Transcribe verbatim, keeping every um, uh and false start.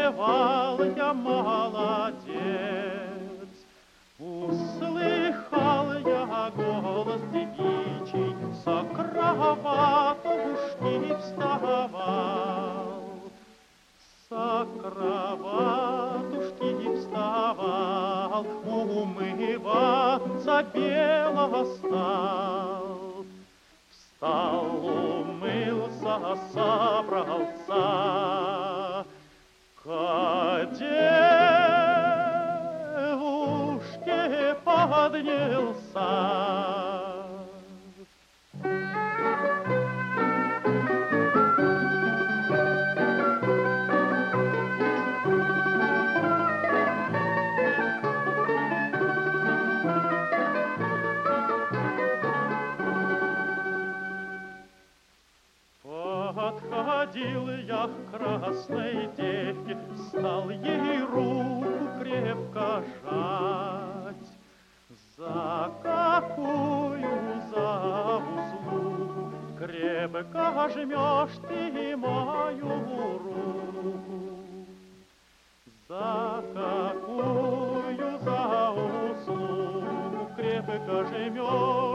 бывал я молодец. Услыхал я голос девичий, со кроватушки вставал. Со кроватушки вставал, умываться белого стал. Встал, умылся, собрался, к девушке поднялся. Подходил я к красной девке, стал ей руку крепко жать. За какую, за услугу крепко жмешь ты мою руку? За какую, за услугу крепко жмешь